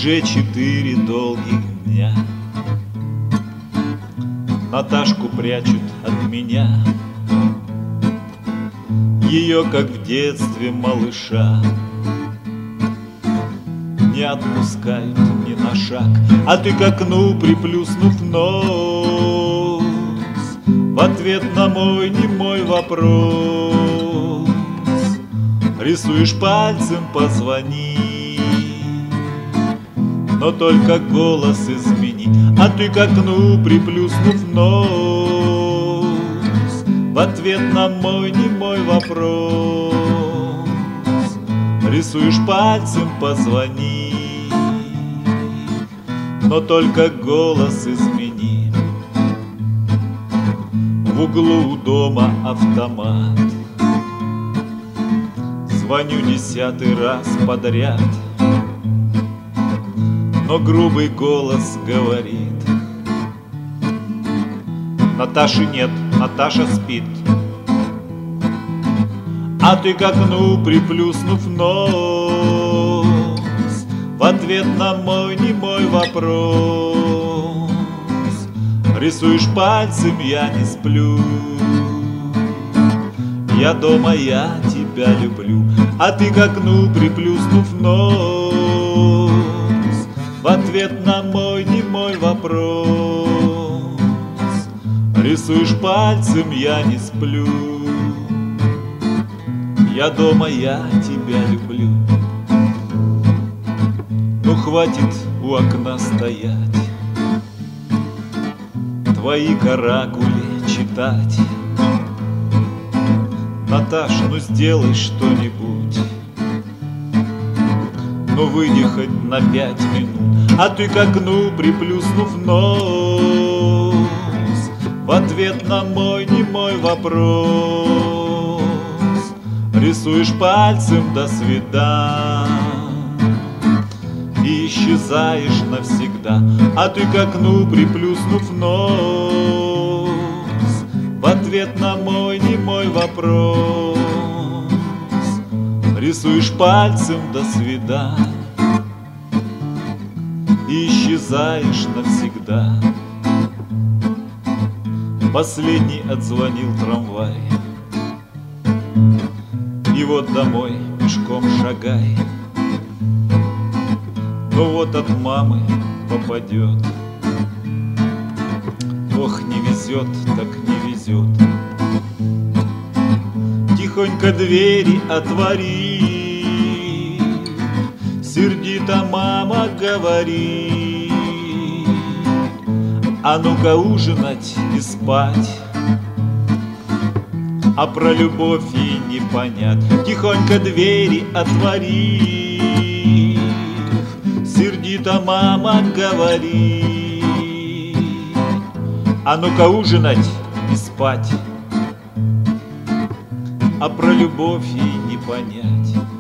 Уже 4 долгих дня Наташку прячут от меня. Ее, как в детстве малыша, не отпускают ни на шаг. А ты к окну, приплюснув нос, в ответ на мой немой вопрос рисуешь пальцем «позвони», но только голос измени. А ты к окну, приплюснув нос, в ответ на мой немой вопрос рисуешь пальцем «позвони», но только голос измени. В углу у дома автомат, звоню 10-й раз подряд, но грубый голос говорит: Наташи нет, Наташа спит. А ты к окну, приплюснув нос, в ответ на мой немой вопрос рисуешь пальцем «я не сплю». Я дома, я тебя люблю. А ты к окну, приплюснув нос, в ответ на мой немой вопрос рисуешь пальцем «я не сплю». Я дома, я тебя люблю. Ну хватит у окна стоять, твои каракули читать. Наташ, ну сделай что-нибудь, ну выйди хоть на 5 минут. А ты к окну, приплюснув нос, в ответ на мой немой вопрос рисуешь пальцем «до свидания» и исчезаешь навсегда. А ты к окну, приплюснув нос, в ответ на мой немой вопрос рисуешь пальцем «до свидания» и исчезаешь навсегда. Последний отзвонил трамвай, и вот домой пешком шагай. Ну вот от мамы попадет. Ох, не везет, так не везет. Тихонько двери отвори, сердито мама говорит: а ну-ка ужинать и спать. А про любовь ей не понять. Тихонько двери отвори, сердито мама говорит: а ну-ка ужинать и спать. А про любовь ей не понять.